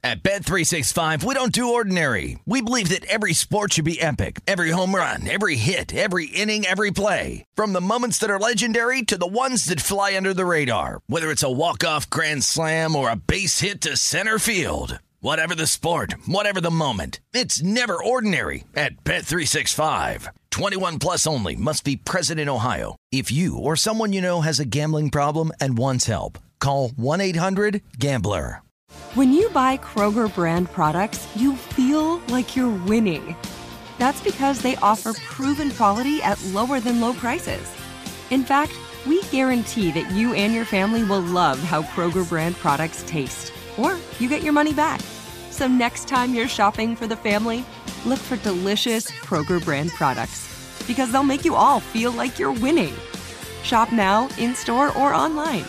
At Bet365, we don't do ordinary. We believe that every sport should be epic. Every home run, every hit, every inning, every play. From the moments that are legendary to the ones that fly under the radar. Whether it's a walk-off grand slam or a base hit to center field. Whatever the sport, whatever the moment. It's never ordinary at Bet365. 21 plus only. Must be present in Ohio. If you or someone you know has a gambling problem and wants help, call 1-800-GAMBLER. When you buy Kroger brand products, you feel like you're winning. That's because they offer proven quality at lower than low prices. In fact, we guarantee that you and your family will love how Kroger brand products taste, or you get your money back. So next time you're shopping for the family, look for delicious Kroger brand products, because they'll make you all feel like you're winning. Shop now, in-store, or online.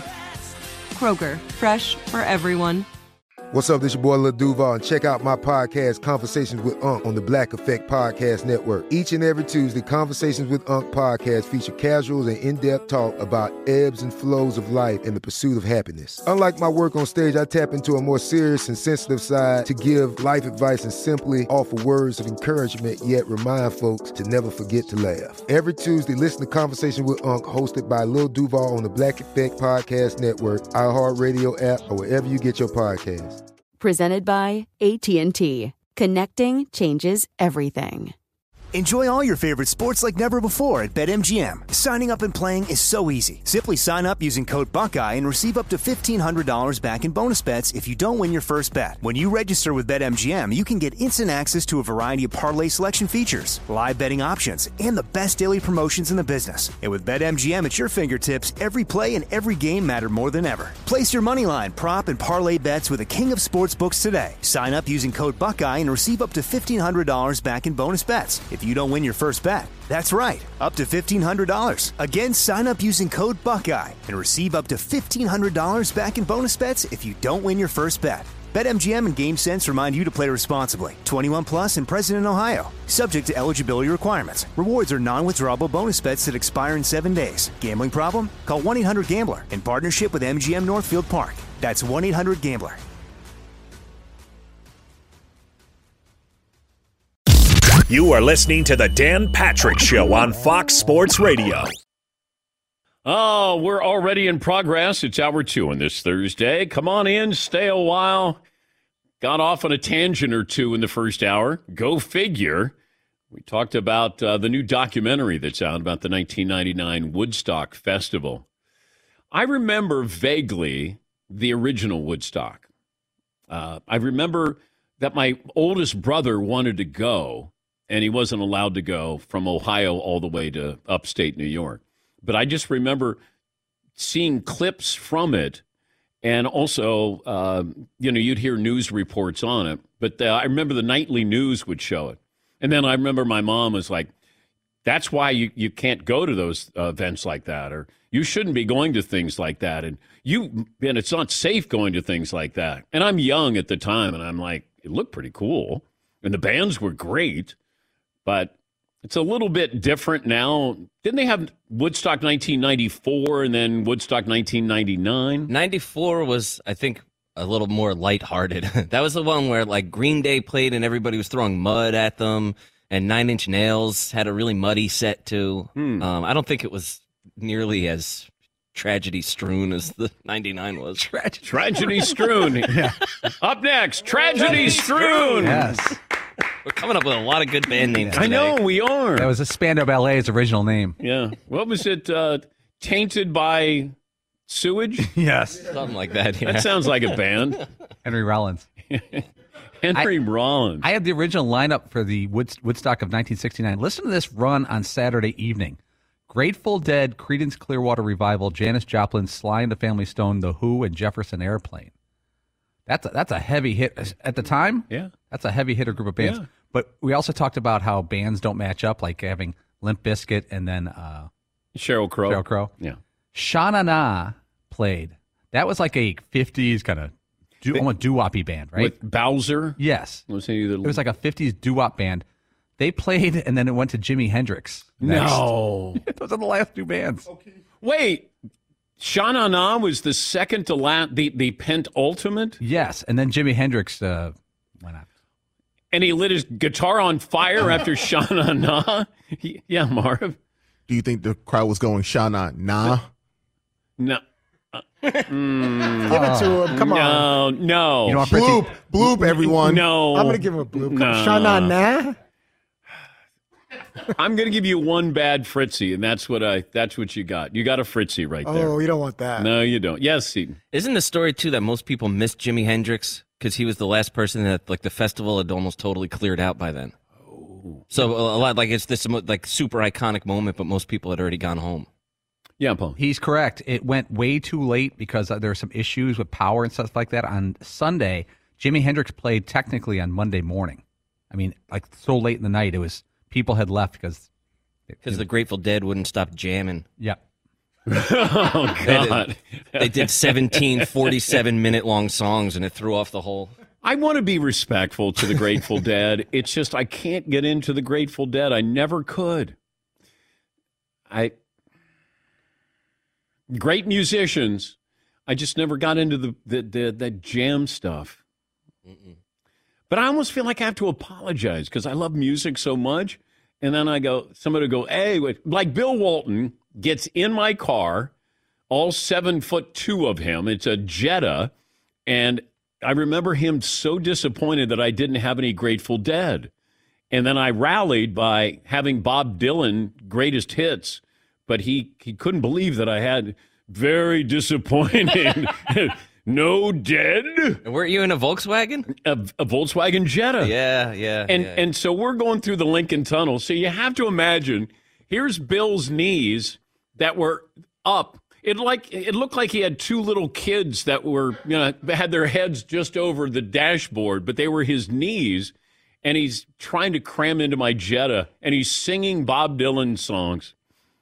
Kroger, fresh for everyone. What's up, this your boy Lil Duval, and check out my podcast, Conversations with Unc, on the Black Effect Podcast Network. Each and every Tuesday, Conversations with Unc podcast feature casuals and in-depth talk about ebbs and flows of life and the pursuit of happiness. Unlike my work on stage, I tap into a more serious and sensitive side to give life advice and simply offer words of encouragement, yet remind folks to never forget to laugh. Every Tuesday, listen to Conversation with Unc, hosted by Lil Duval on the Black Effect Podcast Network, iHeartRadio app, or wherever you get your podcasts. Presented by AT&T. Connecting changes everything. Enjoy all your favorite sports like never before at BetMGM. Signing up and playing is so easy. Simply sign up using code Buckeye and receive up to $1,500 back in bonus bets if you don't win your first bet. When you register with BetMGM, you can get instant access to a variety of parlay selection features, live betting options, and the best daily promotions in the business. And with BetMGM at your fingertips, every play and every game matter more than ever. Place your moneyline, prop, and parlay bets with the king of sportsbooks today. Sign up using code Buckeye and receive up to $1,500 back in bonus bets if you don't win your first bet. That's right, up to $1,500. Again, sign up using code Buckeye and receive up to $1,500 back in bonus bets if you don't win your first bet. BetMGM and GameSense remind you to play responsibly. 21 plus and present in Ohio. Subject to eligibility requirements. Rewards are non-withdrawable bonus bets that expire in 7 days. Gambling problem? Call 1-800-GAMBLER in partnership with MGM Northfield Park. That's 1-800-GAMBLER. You are listening to the Dan Patrick Show on Fox Sports Radio. Oh, we're already in progress. It's hour 2 on this Thursday. Come on in, stay a while. Got off on a tangent or two in the first hour. Go figure. We talked about the new documentary that's out about the 1999 Woodstock Festival. I remember vaguely the original Woodstock. I remember that my oldest brother wanted to go, and he wasn't allowed to go from Ohio all the way to upstate New York. But I just remember seeing clips from it, and also, you'd hear news reports on it. But I remember the nightly news would show it. And then I remember my mom was like, that's why you can't go to those events like that, or you shouldn't be going to things like that, and it's not safe going to things like that. And I'm young at the time, and I'm like, it looked pretty cool, and the bands were great. But it's a little bit different now. Didn't they have Woodstock 1994 and then Woodstock 1999? 94 was, I think, a little more lighthearted. That was the one where, like, Green Day played and everybody was throwing mud at them, and Nine Inch Nails had a really muddy set, too. I don't think it was nearly as tragedy-strewn as the 99 was. Tragedy-strewn. Yeah. Up next, Tragedy-strewn. Yes. We're coming up with a lot of good band names today. I know, we are. That was a Spandau Ballet's original name. Yeah. What was it? Tainted by Sewage? Yes. Something like that, yeah. That sounds like a band. Henry Rollins. Henry Rollins. I had the original lineup for the Woodstock of 1969. Listen to this run on Saturday evening. Grateful Dead, Creedence Clearwater Revival, Janis Joplin, Sly and the Family Stone, The Who, and Jefferson Airplane. That's a heavy hit at the time. Yeah, that's a heavy hitter group of bands. Yeah. But we also talked about how bands don't match up, like having Limp Bizkit and then Sheryl Crow. Sheryl Crow. Yeah, Sha Na Na played. That was like a 50s kind of doo-woppy band, right? With Bowser. Yes, it was like a 50s doo-wop band. They played, and then it went to Jimi Hendrix next. No, those are the last two bands. Okay. Wait. Sha Na Na was the second to last, the penultimate? Yes, and then Jimi Hendrix went on. And he lit his guitar on fire after Sha Na Na? Yeah, Marv. Do you think the crowd was going Sha Na Na? No. Give it to him. Come on. No. You know what, Bloop. Bloop, everyone. No. I'm going to give him a bloop. No. Sha Na Na? I'm going to give you one bad Fritzy, and that's what you got. You got a Fritzy right there. Oh, you don't want that. No, you don't. Yes, Seton. Isn't the story, too, that most people missed Jimi Hendrix because he was the last person that, like, the festival had almost totally cleared out by then? Oh. So a lot, like, it's this, like, super iconic moment, but most people had already gone home. Yeah, Paul. He's correct. It went way too late because there were some issues with power and stuff like that. On Sunday, Jimi Hendrix played technically on Monday morning. I mean, like, so late in the night, it was people had left because the Grateful Dead wouldn't stop jamming. Yeah. Oh, God. They did 17 47-minute long songs, and it threw off the whole. I want to be respectful to the Grateful Dead. It's just I can't get into the Grateful Dead. I never could. Great musicians. I just never got into the jam stuff. Mm-mm. But I almost feel like I have to apologize because I love music so much. And then somebody go, hey, like Bill Walton gets in my car, all 7'2" of him. It's a Jetta. And I remember him so disappointed that I didn't have any Grateful Dead. And then I rallied by having Bob Dylan greatest hits. But he couldn't believe that I had very disappointing no Dead. And weren't you in a Volkswagen? A Volkswagen Jetta. Yeah. And so we're going through the Lincoln Tunnel. So you have to imagine, here's Bill's knees that were up. It looked like he had two little kids that were, had their heads just over the dashboard, but they were his knees. And he's trying to cram into my Jetta, and he's singing Bob Dylan songs.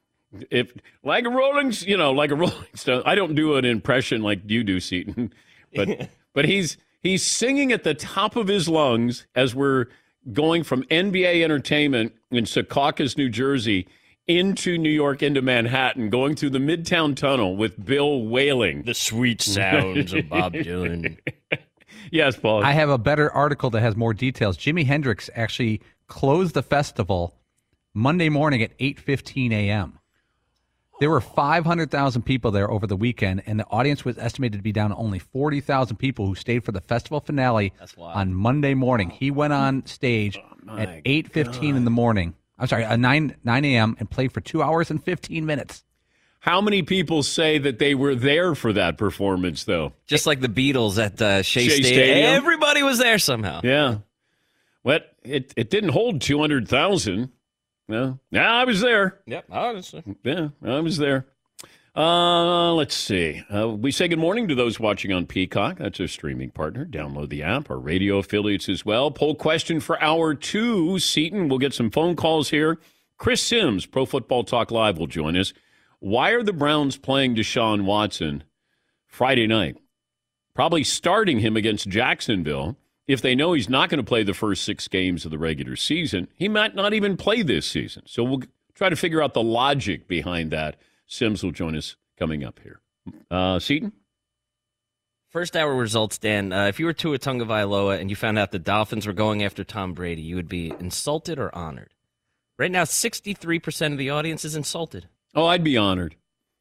Like a Rolling Stone. I don't do an impression like you do, Seton, but he's singing at the top of his lungs as we're going from NBA Entertainment in Secaucus, New Jersey, into New York, into Manhattan, going through the Midtown Tunnel with Bill wailing. The sweet sounds of Bob Dylan. Yes, Paul. I have a better article that has more details. Jimi Hendrix actually closed the festival Monday morning at 8:15 a.m. There were 500,000 people there over the weekend, and the audience was estimated to be down to only 40,000 people who stayed for the festival finale on Monday morning. He went on stage at 8:15 in the morning. I'm sorry, 9 a.m. and played for 2 hours and 15 minutes. How many people say that they were there for that performance, though? Just like the Beatles at Shea Stadium. Everybody was there somehow. Yeah. But it didn't hold 200,000. No. Yeah, I was there. Yep, honestly. Yeah, I was there. Let's see. We say good morning to those watching on Peacock. That's our streaming partner. Download the app. Our radio affiliates as well. Poll question for hour 2. Seton, we'll get some phone calls here. Chris Sims, Pro Football Talk Live, will join us. Why are the Browns playing Deshaun Watson Friday night? Probably starting him against Jacksonville. If they know he's not going to play the first 6 games of the regular season, he might not even play this season. So we'll try to figure out the logic behind that. Sims will join us coming up here. Seton? First hour results, Dan. If you were Tua Tagovailoa and you found out the Dolphins were going after Tom Brady, you would be insulted or honored. Right now, 63% of the audience is insulted. Oh, I'd be honored.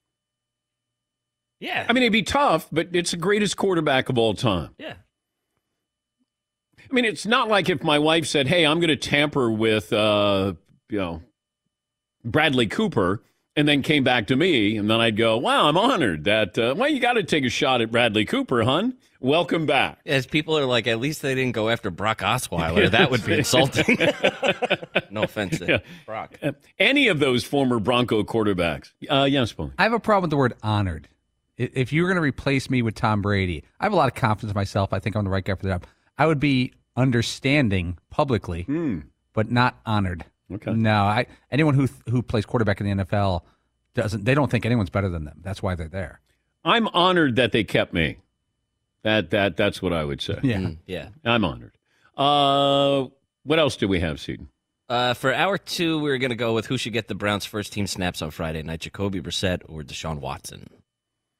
Yeah. I mean, it'd be tough, but it's the greatest quarterback of all time. Yeah. I mean, it's not like if my wife said, hey, I'm going to tamper with, Bradley Cooper, and then came back to me, and then I'd go, wow, I'm honored that, you got to take a shot at Bradley Cooper, hon. Welcome back. As people are like, at least they didn't go after Brock Osweiler. That would be insulting. No offense to Brock. Any of those former Bronco quarterbacks. Yes, Paul. I have a problem with the word honored. If you were going to replace me with Tom Brady, I have a lot of confidence in myself. I think I'm the right guy for the job. I would be understanding publicly, but not honored. Okay. No, anyone who plays quarterback in the NFL they don't think anyone's better than them. That's why they're there. I'm honored that they kept me. That's what I would say. Yeah. Yeah. I'm honored. What else do we have, Seton? For hour 2, we're going to go with who should get the Browns' first team snaps on Friday night, Jacoby Brissett or Deshaun Watson.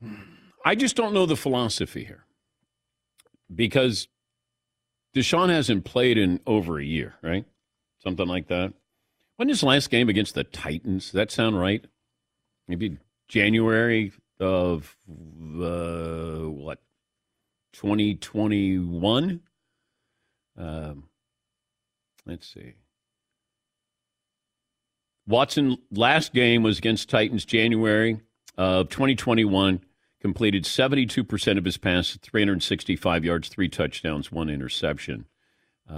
I just don't know the philosophy here because Deshaun hasn't played in over a year, right? Something like that. When his last game against the Titans? Does that sound right? Maybe January of 2021? Let's see. Watson last game was against Titans January of 2021. Completed 72% of his passes, 365 yards, 3 touchdowns, 1 interception. They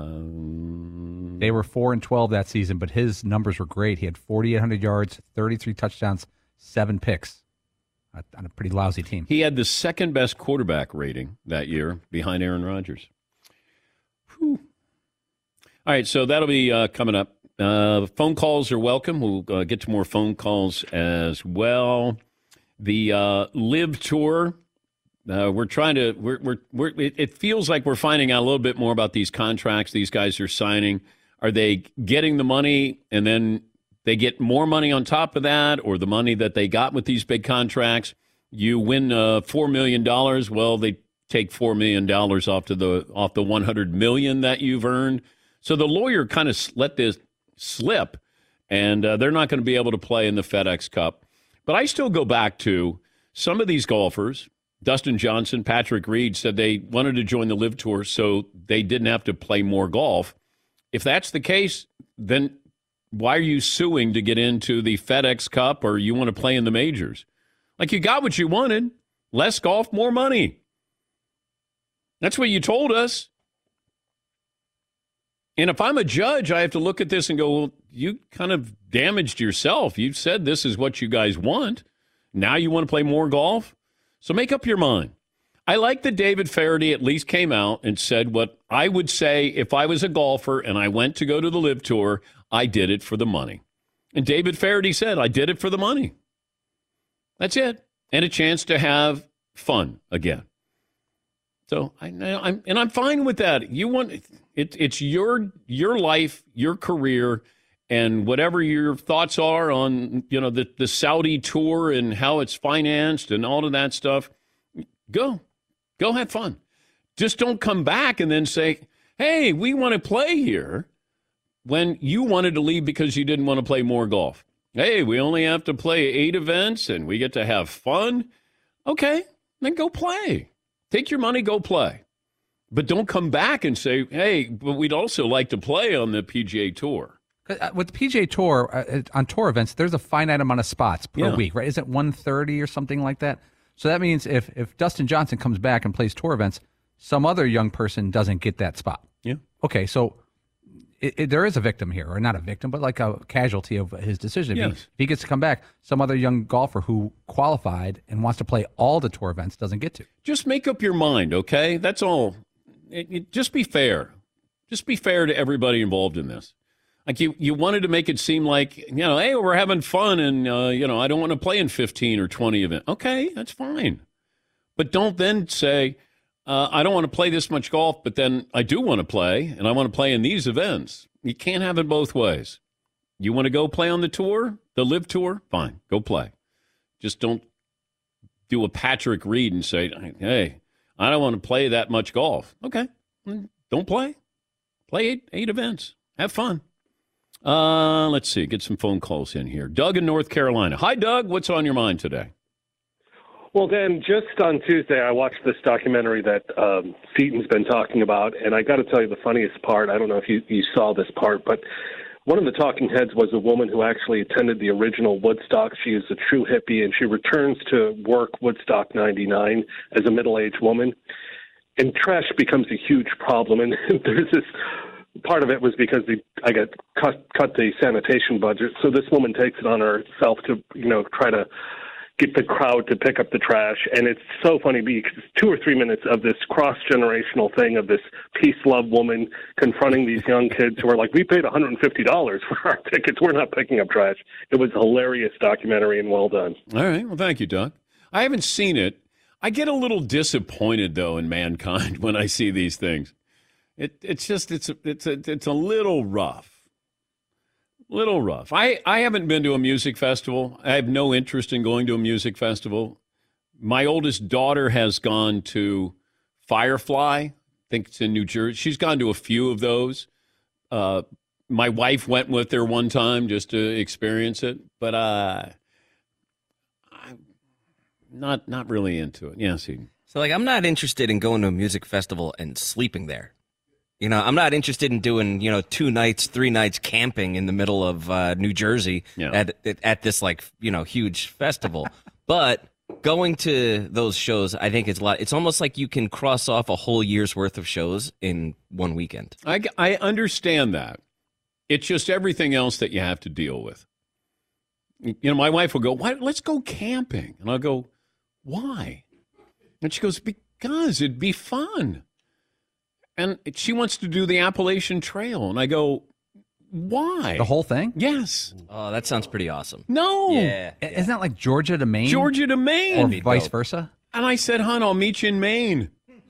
were 4-12 that season, but his numbers were great. He had 4,800 yards, 33 touchdowns, 7 picks on a pretty lousy team. He had the second best quarterback rating that year behind Aaron Rodgers. Whew. All right, so that'll be coming up. Phone calls are welcome. We'll get to more phone calls as well. The Live Tour, we're trying to. It feels like we're finding out a little bit more about these contracts these guys are signing. Are they getting the money and then they get more money on top of that, or the money that they got with these big contracts? You win $4 million. Well, they take $4 million off the $100 million that you've earned. So the lawyer kind of let this slip, and they're not going to be able to play in the FedEx Cup. But I still go back to some of these golfers. Dustin Johnson, Patrick Reed said they wanted to join the Live Tour so they didn't have to play more golf. If that's the case, then why are you suing to get into the FedEx Cup, or you want to play in the majors? Like, you got what you wanted. Less golf, more money. That's what you told us. And if I'm a judge, I have to look at this and go, well, you kind of damaged yourself. You said this is what you guys want. Now you want to play more golf? So make up your mind. I like that David Feherty at least came out and said what I would say if I was a golfer and I went to go to the Live Tour, I did it for the money. And David Feherty said, I did it for the money. That's it. And a chance to have fun again. So I'm fine with that. You want it's your life, your career, and whatever your thoughts are on the Saudi tour and how it's financed and all of that stuff. Go have fun. Just don't come back and then say, "Hey, we want to play here," when you wanted to leave because you didn't want to play more golf. Hey, we only have to play 8 events and we get to have fun. Okay, then go play. Take your money, go play. But don't come back and say, hey, but we'd also like to play on the PGA Tour. With the PGA Tour, on tour events, there's a finite amount of spots per week, right? Is it 130 or something like that? So that means if Dustin Johnson comes back and plays tour events, some other young person doesn't get that spot. Yeah. Okay, so there is a victim here, or not a victim, but like a casualty of his decision. Yes. If he gets to come back, some other young golfer who qualified and wants to play all the tour events doesn't get to. Just make up your mind, okay? That's all. Just be fair. Just be fair to everybody involved in this. Like you wanted to make it seem like, hey, we're having fun and, I don't want to play in 15 or 20 events. Okay, that's fine. But don't then say, I don't want to play this much golf, but then I do want to play, and I want to play in these events. You can't have it both ways. You want to go play on the tour, the Live Tour? Fine, go play. Just don't do a Patrick Reed and say, hey, I don't want to play that much golf. Okay, don't play. Play eight events. Have fun. Let's see, get some phone calls in here. Doug in North Carolina. Hi, Doug. What's on your mind today? Well, Dan, just on Tuesday, I watched this documentary that Seaton's been talking about, and I got to tell you the funniest part. I don't know if you saw this part, but one of the talking heads was a woman who actually attended the original Woodstock. She is a true hippie, and she returns to work Woodstock 99 as a middle-aged woman. And trash becomes a huge problem, and there's this part of it was because I got cut the sanitation budget, so this woman takes it on herself to try to get the crowd to pick up the trash. And it's so funny because it's 2 or 3 minutes of this cross-generational thing of this peace-love woman confronting these young kids who are like, we paid $150 for our tickets. We're not picking up trash. It was a hilarious documentary and well done. All right. Well, thank you, Doug. I haven't seen it. I get a little disappointed, though, in mankind when I see these things. It's a little rough. Little rough. I haven't been to a music festival. I have no interest in going to a music festival. My oldest daughter has gone to Firefly. I think it's in New Jersey. She's gone to a few of those. My wife went with her one time just to experience it, but I'm not really into it. Yeah, see. So, like, I'm not interested in going to a music festival and sleeping there. You know, I'm not interested in doing, 2 nights, 3 nights camping in the middle of New Jersey at this, like, huge festival. But going to those shows, I think it's a lot. It's almost like you can cross off a whole year's worth of shows in one weekend. I understand that. It's just everything else that you have to deal with. My wife will go, "Why? Let's go camping." And I'll go, "Why?" And she goes, "Because it'd be fun." And she wants to do the Appalachian Trail. And I go, "Why?" The whole thing? Yes. Oh, that sounds pretty awesome. No. Yeah. Isn't that like Georgia to Maine? Georgia to Maine. Or vice versa? And I said, "Hon, I'll meet you in Maine."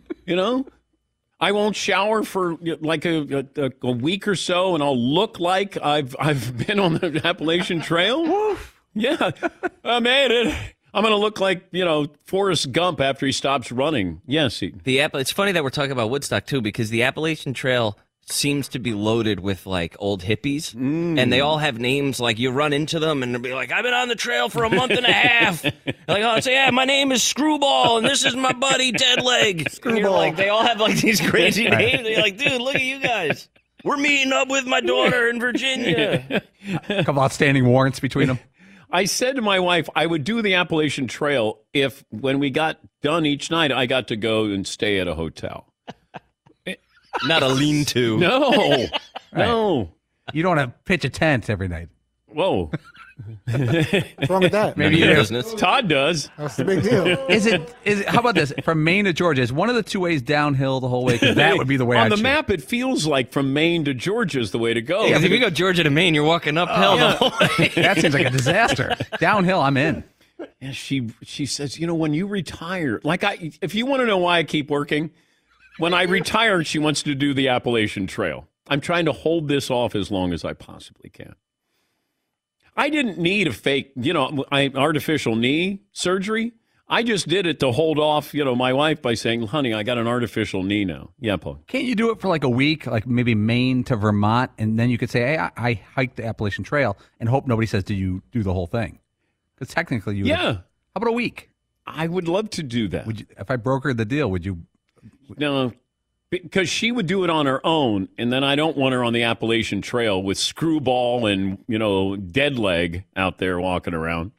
I won't shower for like a week or so, and I'll look like I've been on the Appalachian Trail. Yeah, I made it. I'm going to look like, Forrest Gump after he stops running. Yes. It's funny that we're talking about Woodstock, too, because the Appalachian Trail seems to be loaded with, like, old hippies. And they all have names, like, you run into them, and they'll be like, "I've been on the trail for a month and a half." Like, "Oh, say, yeah, my name is Screwball, and this is my buddy Deadleg." Screwball. Like, they all have, like, these crazy names. They're like, "Dude, look at you guys. We're meeting up with my daughter in Virginia." A couple outstanding warrants between them. I said to my wife, I would do the Appalachian Trail if, when we got done each night, I got to go and stay at a hotel. Not a lean-to. No. No. You don't want to pitch a tent every night. Whoa. What's wrong with that? Maybe you do. Todd does. That's the big deal. Is it? How about this? From Maine to Georgia, is one of the 2 ways downhill the whole way? Because that would be the way on I'd the choose. map, it feels like from Maine to Georgia is the way to go. Yeah, if you go Georgia to Maine, you're walking uphill the whole way. That seems like a disaster. Downhill, I'm in. Yeah, she says, when you retire, if you want to know why I keep working, when I retire, she wants to do the Appalachian Trail. I'm trying to hold this off as long as I possibly can. I didn't need a fake, artificial knee surgery. I just did it to hold off, my wife by saying, "Honey, I got an artificial knee now." Yeah, Paul. Can't you do it for like a week, like maybe Maine to Vermont, and then you could say, "Hey, I hiked the Appalachian Trail," and hope nobody says, "Did you do the whole thing?" Because technically you would. Yeah. How about a week? I would love to do that. Would you, if I brokered the deal, would you? No, because she would do it on her own, and then I don't want her on the Appalachian Trail with Screwball and, Deadleg out there walking around.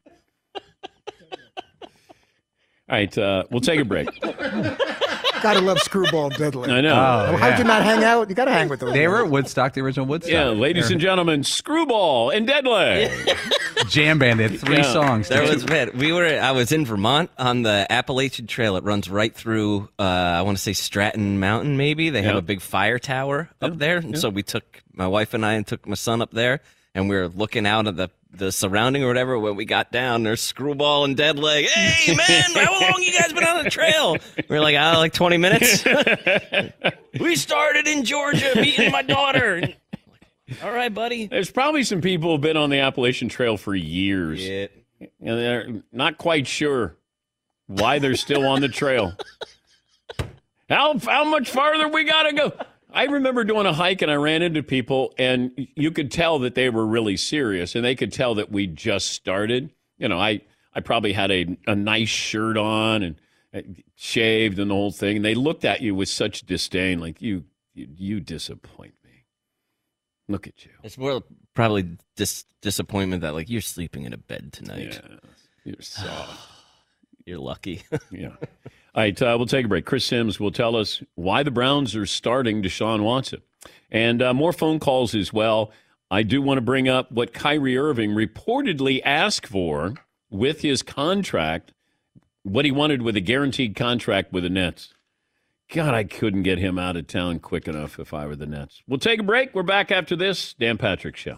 All right, we'll take a break. Gotta love Screwball and Deadleg. I know. Oh, How'd you not hang out? You gotta hang with them. They were at Woodstock, the original Woodstock. Yeah, ladies and gentlemen, Screwball and Deadleg. Jam band had 3 songs. That was bad. I was in Vermont on the Appalachian Trail. It runs right through, I want to say Stratton Mountain, maybe. They have a big fire tower up there. And so we took, my wife and I, and took my son up there, and we were looking out at the surrounding or whatever. When we got down, there's Screwball and Deadleg. "Hey, man, how long you guys been on the trail?" We were like, like 20 minutes. "We started in Georgia, meeting my daughter." All right, buddy. There's probably some people who've been on the Appalachian Trail for years. Yeah. And they're not quite sure why they're still on the trail. How much farther we got to go? I remember doing a hike, and I ran into people, and you could tell that they were really serious, and they could tell that we just started. I probably had a nice shirt on and shaved and the whole thing, and they looked at you with such disdain, like, you disappoint me. Look at you. It's more probably disappointment that, like, you're sleeping in a bed tonight. Yeah, you're soft. You're lucky. Yeah. All right, we'll take a break. Chris Sims will tell us why the Browns are starting Deshaun Watson. And more phone calls as well. I do want to bring up what Kyrie Irving reportedly asked for with his contract, what he wanted with a guaranteed contract with the Nets. God, I couldn't get him out of town quick enough if I were the Nets. We'll take a break. We're back after this. Dan Patrick Show.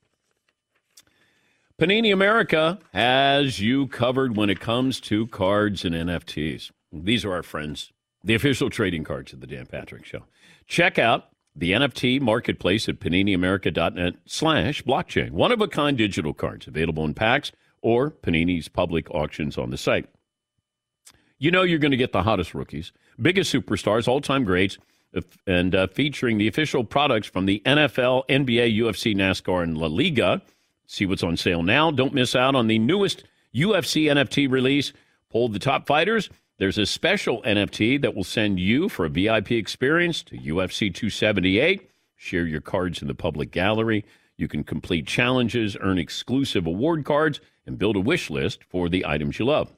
Panini America has you covered when it comes to cards and NFTs. These are our friends, the official trading cards of the Dan Patrick Show. Check out the NFT marketplace at paniniamerica.net/blockchain. One-of-a-kind digital cards available in packs or Panini's public auctions on the site. you know you're going to get the hottest rookies, biggest superstars, all-time greats, and featuring the official products from the NFL, NBA, UFC, NASCAR, and La Liga. See what's on sale now. Don't miss out on the newest UFC NFT release. Poll the top fighters. There's a special NFT that will send you for a VIP experience to UFC 278. Share your cards in the public gallery. You can complete challenges, earn exclusive award cards, and build a wish list for the items you love.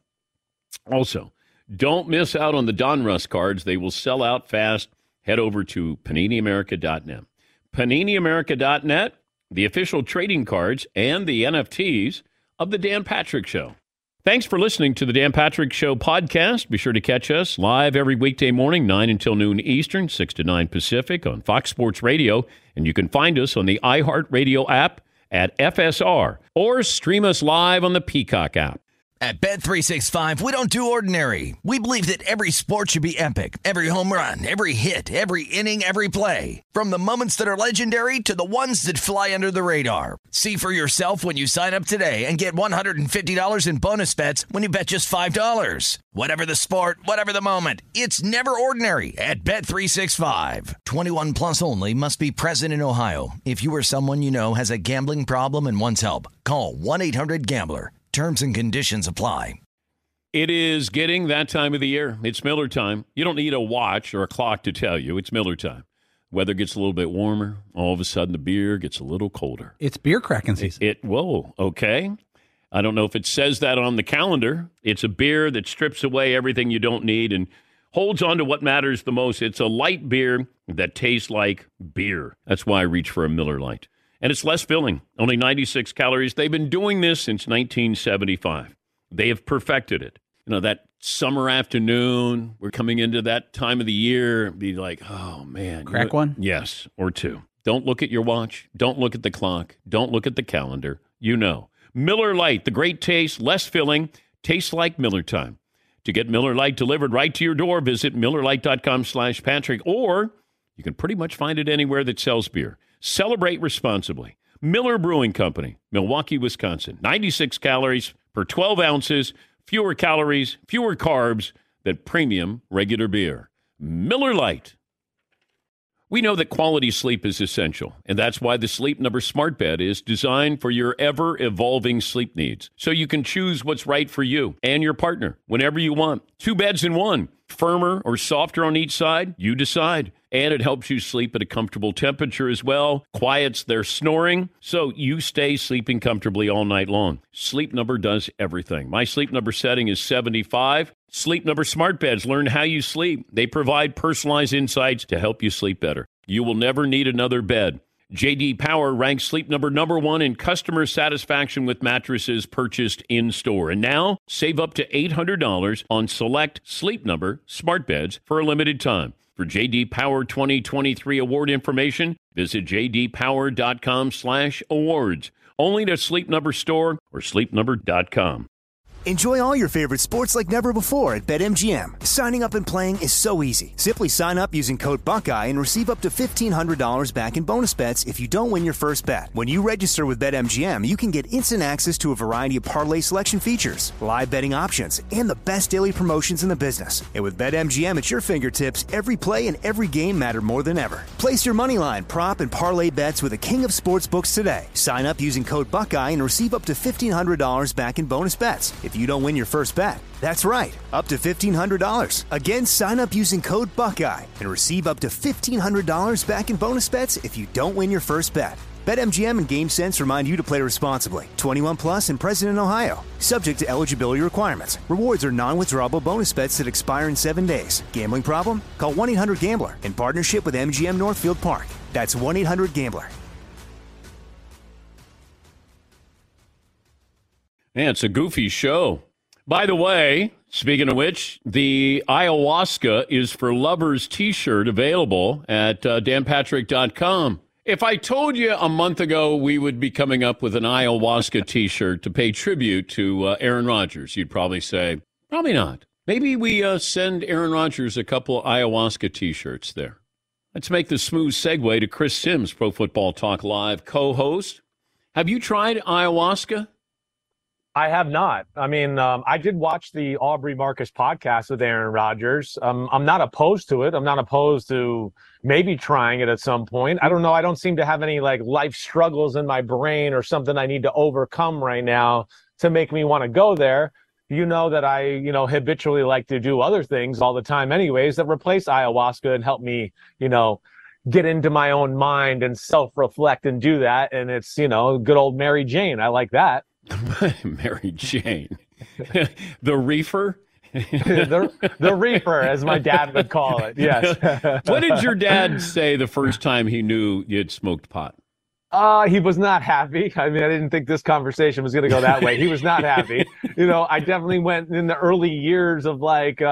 Also, don't miss out on the Donruss cards. They will sell out fast. Head over to PaniniAmerica.net. PaniniAmerica.net, the official trading cards and the NFTs of The Dan Patrick Show. Thanks for listening to the Dan Patrick Show podcast. Be sure to catch us live every weekday morning, 9 until noon Eastern, 6 to 9 Pacific on Fox Sports Radio. And you can find us on the iHeartRadio app at FSR or stream us live on the Peacock app. At Bet365, we don't do ordinary. We believe that every sport should be epic. Every home run, every hit, every inning, every play. From the moments that are legendary to the ones that fly under the radar. See for yourself when you sign up today and get $150 in bonus bets when you bet just $5. Whatever the sport, whatever the moment, it's never ordinary at Bet365. 21 plus only. Must be present in Ohio. If you or someone you know has a gambling problem and wants help, call 1-800-GAMBLER. Terms and conditions apply. It is getting that time of the year. It's Miller time. You don't need a watch or a clock to tell you. It's Miller time. Weather gets a little bit warmer. All of a sudden, the beer gets a little colder. It's beer cracking season. Whoa, okay. I don't know if it says that on the calendar. It's a beer that strips away everything you don't need and holds on to what matters the most. It's a light beer that tastes like beer. That's why I reach for a Miller Lite. And it's less filling, only 96 calories. They've been doing this since 1975. They have perfected it. You know, that summer afternoon, we're coming into that time of the year, be like, oh, man. Crack one? Yes, or two. Don't look at your watch. Don't look at the clock. Don't look at the calendar. You know. Miller Lite, the great taste, less filling, tastes like Miller time. To get Miller Lite delivered right to your door, visit MillerLite.com/Patrick, or you can pretty much find it anywhere that sells beer. Celebrate responsibly. Miller Brewing Company, Milwaukee, Wisconsin. 96 calories per 12 ounces, fewer calories, fewer carbs than premium regular beer. Miller Lite. We know that quality sleep is essential, and that's why the Sleep Number Smart Bed is designed for your ever-evolving sleep needs, so you can choose what's right for you and your partner whenever you want. 2 beds in one. Firmer or softer on each side, you decide. And it helps you sleep at a comfortable temperature as well, quiets their snoring, so you stay sleeping comfortably all night long. Sleep Number does everything. My Sleep Number setting is 75. Sleep Number Smart Beds learn how you sleep. They provide personalized insights to help you sleep better. You will never need another bed. J.D. Power ranks Sleep Number #1 in customer satisfaction with mattresses purchased in-store. And now, save up to $800 on select Sleep Number Smart Beds for a limited time. For J.D. Power 2023 award information, visit jdpower.com/awards. Only at a Sleep Number store or sleepnumber.com. Enjoy all your favorite sports like never before at BetMGM. Signing up and playing is so easy. Simply sign up using code Buckeye and receive up to $1,500 back in bonus bets if you don't win your first bet. When you register with BetMGM, you can get instant access to a variety of parlay selection features, live betting options, and the best daily promotions in the business. And with BetMGM at your fingertips, every play and every game matter more than ever. Place your moneyline, prop, and parlay bets with the king of sportsbooks today. Sign up using code Buckeye and receive up to $1,500 back in bonus bets if you don't win your first bet. That's right, up to $1,500. Again, sign up using code Buckeye and receive up to $1,500 back in bonus bets if you don't win your first bet. BetMGM and GameSense remind you to play responsibly. 21 plus and present in Ohio. Subject to eligibility requirements. Rewards are non-withdrawable bonus bets that expire in 7 days. Gambling problem? Call 1-800-GAMBLER in partnership with MGM Northfield Park. That's 1-800-GAMBLER. Man, it's a goofy show. By the way, speaking of which, the Ayahuasca is for Lovers t-shirt available at danpatrick.com. If I told you a month ago we would be coming up with an Ayahuasca t-shirt to pay tribute to Aaron Rodgers, you'd probably say, probably not. Maybe we send Aaron Rodgers a couple of Ayahuasca t-shirts there. Let's make the smooth segue to Chris Sims, Pro Football Talk Live co-host. Have you tried ayahuasca? I have not. I mean, I did watch the Aubrey Marcus podcast with Aaron Rodgers. I'm not opposed to it. I'm not opposed to maybe trying it at some point. I don't know. I don't seem to have any like life struggles in my brain or something I need to overcome right now to make me want to go there. You know that I, habitually like to do other things all the time anyways that replace ayahuasca and help me, get into my own mind and self-reflect and do that. And it's, good old Mary Jane. I like that. Mary Jane. The reefer? the reefer, as my dad would call it. Yes. What did your dad say the first time he knew you had smoked pot? He was not happy. I mean, I didn't think this conversation was going to go that way. He was not happy. I definitely went in the early years of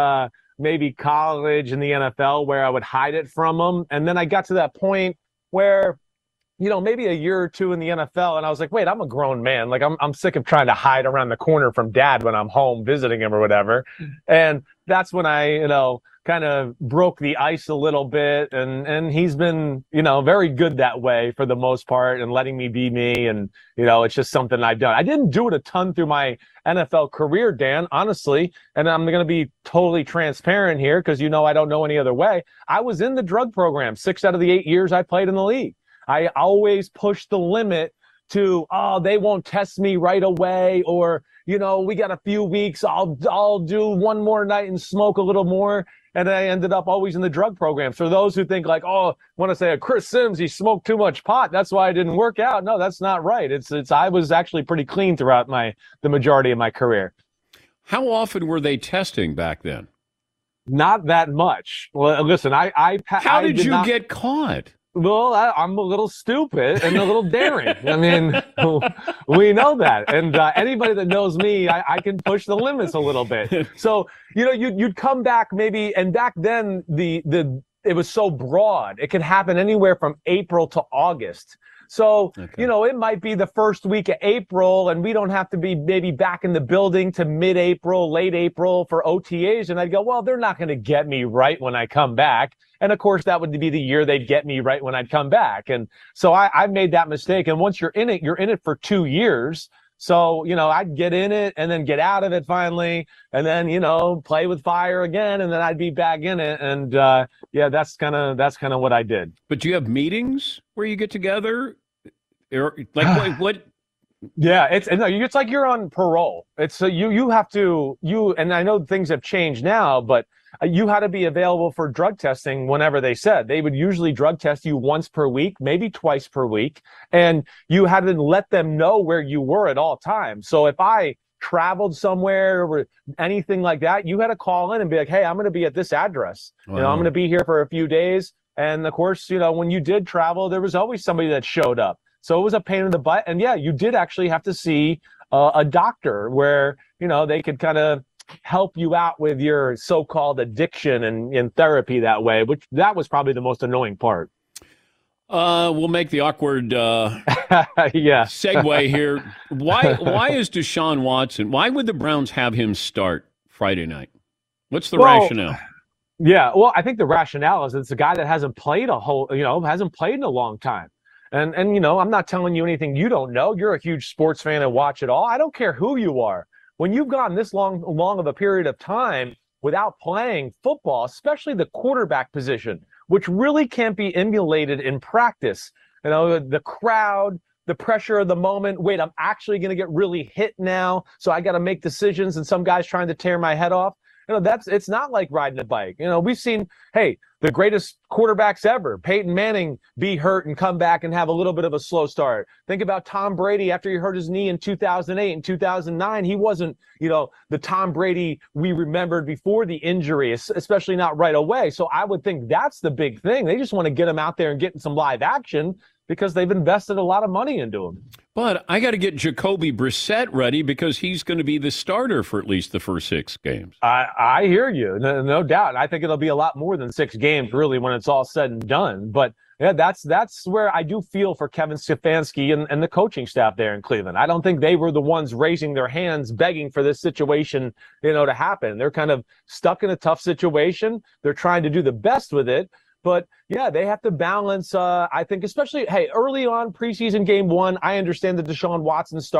maybe college and the NFL where I would hide it from him. And then I got to that point where, maybe a year or two in the NFL, and I was like, wait, I'm a grown man. Like, I'm sick of trying to hide around the corner from dad when I'm home visiting him or whatever. And that's when I, kind of broke the ice a little bit. And he's been, very good that way for the most part and letting me be me. And, it's just something I've done. I didn't do it a ton through my NFL career, Dan, honestly. And I'm going to be totally transparent here because, I don't know any other way. I was in the drug program 6 out of the 8 years I played in the league. I always push the limit to, they won't test me right away, or, we got a few weeks, I'll do one more night and smoke a little more. And I ended up always in the drug program. So those who think want to say Chris Sims, he smoked too much pot, that's why it didn't work out. No, that's not right. I was actually pretty clean throughout the majority of my career. How often were they testing back then? Not that much. Well, listen, how did you get caught? Well, I'm a little stupid and a little daring. I mean, we know that. And anybody that knows me, I can push the limits a little bit. So, you'd come back maybe, and back then it was so broad. It could happen anywhere from April to August. So, okay. It might be the first week of April, and we don't have to be maybe back in the building to mid-April, late April for OTAs. And I'd go, well, they're not going to get me right when I come back. And of course, that would be the year they'd get me right when I'd come back. And so I made that mistake. And once you're in it for 2 years. So, I'd get in it and then get out of it finally, and then, play with fire again, and then I'd be back in it. And that's kind of what I did. But do you have meetings where you get together? Like what? Yeah, it's like you're on parole. It's you have to, and I know things have changed now, but you had to be available for drug testing whenever they said. They would usually drug test you once per week, maybe twice per week, and you had to let them know where you were at all times. So if I traveled somewhere or anything like that, you had to call in and be like, hey, I'm going to be at this address. Wow. I'm going to be here for a few days. And of course, when you did travel, there was always somebody that showed up. So it was a pain in the butt. And yeah, you did actually have to see a doctor where, they could kind of help you out with your so-called addiction and in therapy that way, which that was probably the most annoying part. We'll make the awkward segue here. Why is Deshaun Watson, why would the Browns have him start Friday night? What's the rationale? Yeah, well, I think the rationale is it's a guy that hasn't played hasn't played in a long time. And I'm not telling you anything you don't know. You're a huge sports fan and watch it all. I don't care who you are. When you've gone this long of a period of time without playing football, especially the quarterback position, which really can't be emulated in practice, the crowd, the pressure of the moment. Wait, I'm actually going to get really hit now, so I got to make decisions, and some guy's trying to tear my head off. It's not like riding a bike. We've seen, the greatest quarterbacks ever, Peyton Manning, be hurt and come back and have a little bit of a slow start. Think about Tom Brady after he hurt his knee in 2008 and 2009. He wasn't, the Tom Brady we remembered before the injury, especially not right away. So I would think that's the big thing. They just want to get him out there and get in some live action because they've invested a lot of money into him. But I got to get Jacoby Brissett ready because he's going to be the starter for at least the first 6 games. I hear you, no doubt. I think it'll be a lot more than 6 games, really, when it's all said and done. But yeah, that's where I do feel for Kevin Stefanski and the coaching staff there in Cleveland. I don't think they were the ones raising their hands, begging for this situation, to happen. They're kind of stuck in a tough situation. They're trying to do the best with it. But, yeah, they have to balance, I think, especially, early on preseason game 1, I understand the Deshaun Watson start.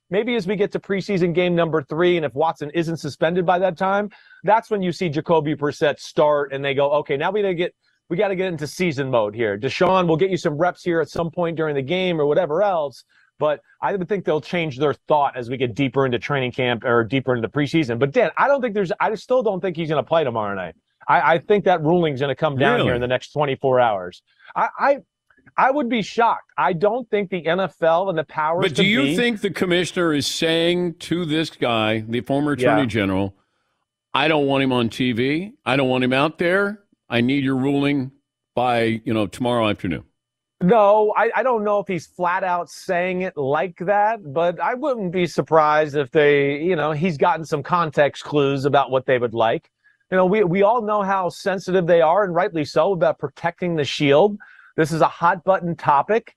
maybe as we get to preseason game number 3, and if Watson isn't suspended by that time, that's when you see Jacoby Brissett start, and they go, okay, now we got to get into season mode here. Deshaun will get you some reps here at some point during the game or whatever else. But I would think they'll change their thought as we get deeper into training camp or deeper into the preseason. But Dan, I still don't think he's going to play tomorrow night. I think that ruling's going to come down here in the next 24 hours. I would be shocked. I don't think the NFL and the powers. But do you think the commissioner is saying to this guy, the former attorney general, I don't want him on TV. I don't want him out there. I need your ruling by, tomorrow afternoon. No, I don't know if he's flat out saying it like that, but I wouldn't be surprised if he's gotten some context clues about what they would like. We all know how sensitive they are, and rightly so, about protecting the shield. This is a hot button topic,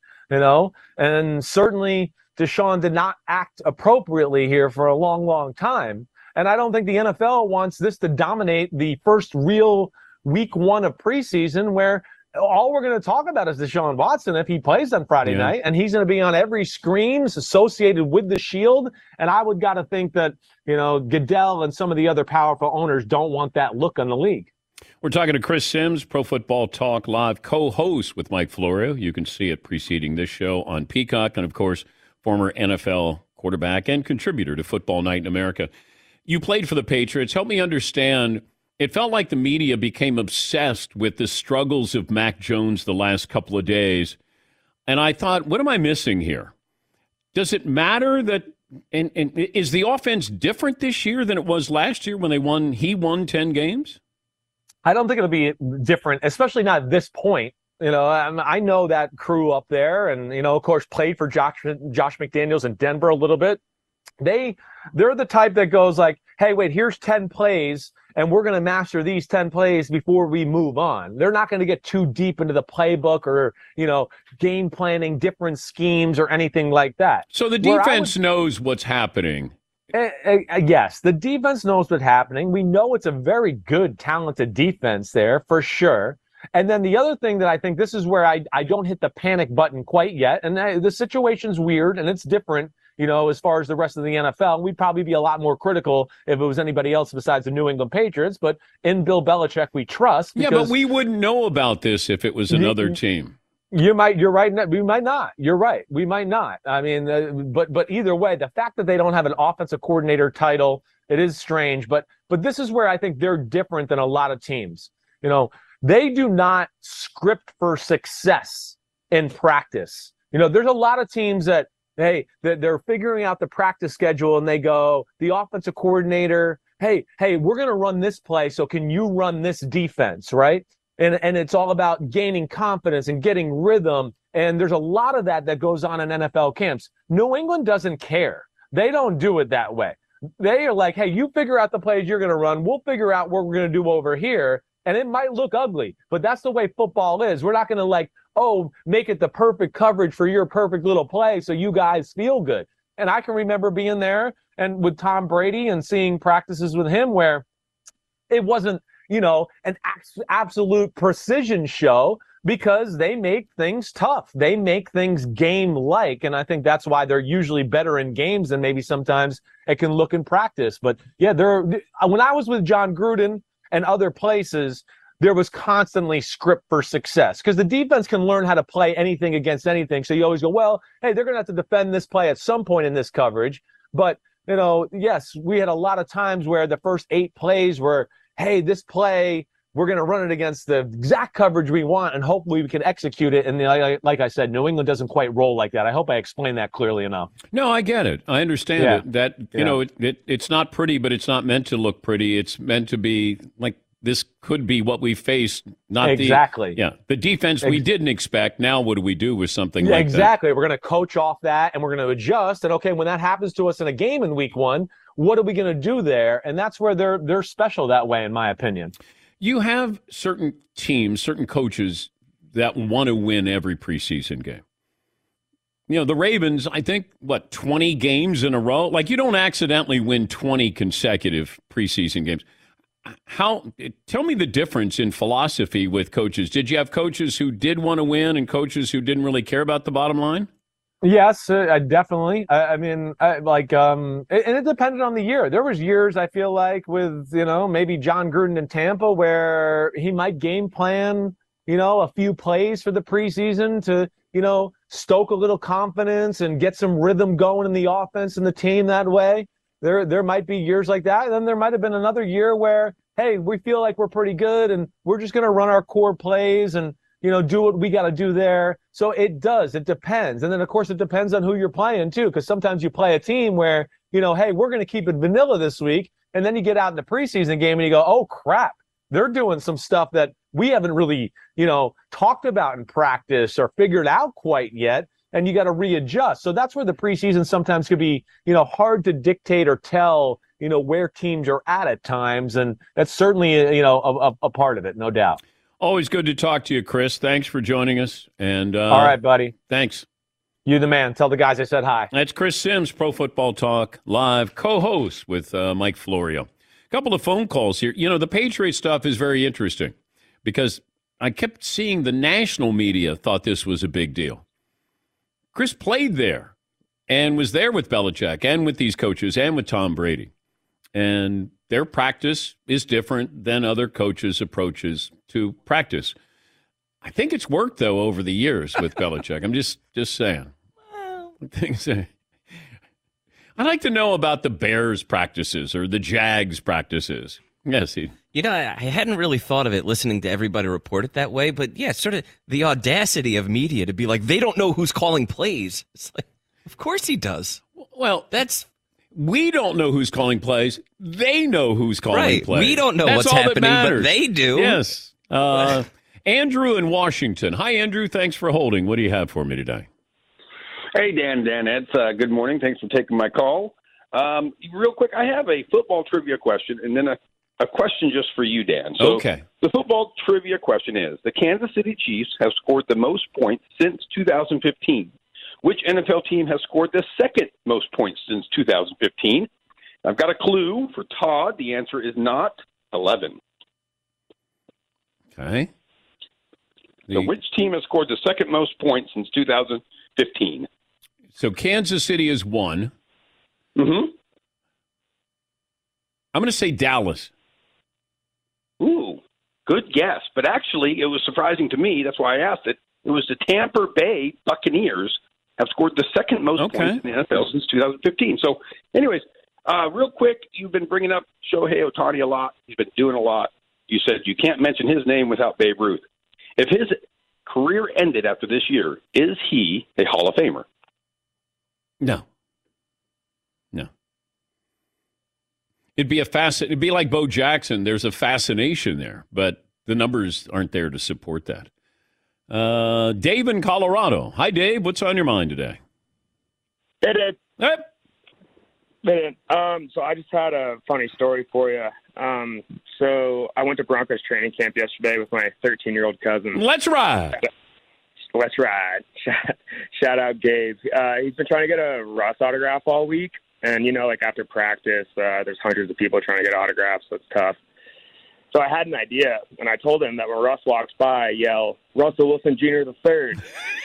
and certainly Deshaun did not act appropriately here for a long, long time. And I don't think the NFL wants this to dominate the first real week 1 of preseason, where all we're going to talk about is Deshaun Watson if he plays on Friday night, and he's going to be on every screen associated with the shield. And I would got to think that, Goodell and some of the other powerful owners don't want that look on the league. We're talking to Chris Sims, Pro Football Talk Live co-host with Mike Florio. You can see it preceding this show on Peacock, and of course, former NFL quarterback and contributor to Football Night in America. You played for the Patriots. Help me understand. It felt like the media became obsessed with the struggles of Mac Jones the last couple of days. And I thought, what am I missing here? Does it matter that and is the offense different this year than it was last year when he won 10 games? I don't think it'll be different, especially not at this point. I know that crew up there and, of course, played for Josh McDaniels in Denver a little bit. They're the type that goes like, hey, wait, here's 10 plays, and we're going to master these 10 plays before we move on. They're not going to get too deep into the playbook or, game planning, different schemes or anything like that. So the defense knows what's happening. Yes, the defense knows what's happening. We know it's a very good, talented defense there for sure. And then the other thing that I think this is where I don't hit the panic button quite yet. And the situation's weird and it's different. As far as the rest of the NFL, we'd probably be a lot more critical if it was anybody else besides the New England Patriots. But in Bill Belichick, we trust. Yeah, but we wouldn't know about this if it was another team. You're right. We might not. You're right. We might not. I mean, but either way, the fact that they don't have an offensive coordinator title, it is strange. But this is where I think they're different than a lot of teams. They do not script for success in practice. There's a lot of teams that, hey, they're figuring out the practice schedule and they go, the offensive coordinator, hey, we're going to run this play. So can you run this defense, right? And it's all about gaining confidence and getting rhythm. And there's a lot of that goes on in NFL camps. New England doesn't care. They don't do it that way. They are like, hey, you figure out the plays you're going to run. We'll figure out what we're going to do over here. And it might look ugly, but that's the way football is. We're not going to make it the perfect coverage for your perfect little play so you guys feel good. And I can remember being there and with Tom Brady and seeing practices with him where it wasn't, an absolute precision show because they make things tough. They make things game-like, and I think that's why they're usually better in games than maybe sometimes it can look in practice. But, yeah, when I was with John Gruden and other places, there was constantly script for success because the defense can learn how to play anything against anything. So you always go, well, hey, they're going to have to defend this play at some point in this coverage. But, yes, we had a lot of times where the first 8 plays were, hey, this play, we're going to run it against the exact coverage we want, and hopefully we can execute it. And like I said, New England doesn't quite roll like that. I hope I explained that clearly enough. No, I get it. I understand it. That, it's not pretty, but it's not meant to look pretty. It's meant to be like this could be what we face. Not exactly. The defense we didn't expect. Now what do we do with something like that? Exactly. We're going to coach off that, and we're going to adjust. And, okay, when that happens to us in a game in week 1, what are we going to do there? And that's where they're special that way, in my opinion. You have certain teams, certain coaches that want to win every preseason game. The Ravens, I think, 20 games in a row? Like, you don't accidentally win 20 consecutive preseason games. Tell me the difference in philosophy with coaches. Did you have coaches who did want to win and coaches who didn't really care about the bottom line? Yes, definitely. I mean, and it depended on the year. There was years I feel like with, maybe John Gruden in Tampa where he might game plan, a few plays for the preseason to, stoke a little confidence and get some rhythm going in the offense and the team that way. There might be years like that. And then there might have been another year where, hey, we feel like we're pretty good and we're just going to run our core plays and, do what we got to do there. So it depends. And then, of course, it depends on who you're playing, too, because sometimes you play a team where, hey, we're going to keep it vanilla this week. And then you get out in the preseason game and you go, oh, crap, they're doing some stuff that we haven't really, talked about in practice or figured out quite yet. And you got to readjust. So that's where the preseason sometimes could be, hard to dictate or tell, where teams are at times. And that's certainly, a part of it, no doubt. Always good to talk to you, Chris. Thanks for joining us. And all right, buddy. Thanks. You the man. Tell the guys I said hi. That's Chris Sims, Pro Football Talk Live, co-host with Mike Florio. A couple of phone calls here. The Patriot stuff is very interesting because I kept seeing the national media thought this was a big deal. Chris played there and was there with Belichick and with these coaches and with Tom Brady. And their practice is different than other coaches' approaches to practice. I think it's worked, though, over the years with Belichick. I'm just saying. I'd like to know about the Bears' practices or the Jags' practices. Yes, I hadn't really thought of it listening to everybody report it that way, but yeah, sort of the audacity of media to be like, they don't know who's calling plays. It's like, of course he does. Well, we don't know who's calling plays. They know who's calling plays. We don't know what's happening, but they do. Yes. Andrew in Washington. Hi, Andrew. Thanks for holding. What do you have for me today? Hey, Dan, Ed. Good morning. Thanks for taking my call. Real quick, I have a football trivia question and then a question just for you, Dan. So okay. The football trivia question is, the Kansas City Chiefs have scored the most points since 2015. Which NFL team has scored the second most points since 2015? I've got a clue for Todd. The answer is not 11. Okay. So which team has scored the second most points since 2015? So Kansas City is 1. Mm-hmm. I'm going to say Dallas. Ooh, good guess. But actually, it was surprising to me. That's why I asked it. It was the Tampa Bay Buccaneers have scored the second most points in the NFL since 2015. So, anyways, real quick, you've been bringing up Shohei Ohtani a lot. He's been doing a lot. You said you can't mention his name without Babe Ruth. If his career ended after this year, is he a Hall of Famer? No. It'd be like Bo Jackson. There's a fascination there, but the numbers aren't there to support that. Dave in Colorado. Hi, Dave. What's on your mind today? Hey, Dave. Hey. So I just had a funny story for you. So I went to Broncos training camp yesterday with my 13-year-old cousin. Let's ride. Let's ride. Shout out Gabe. He's been trying to get a Russ autograph all week. And, after practice, there's hundreds of people trying to get autographs, so it's tough. So I had an idea, and I told him that when Russ walks by, I yell, Russell Wilson Jr. the third.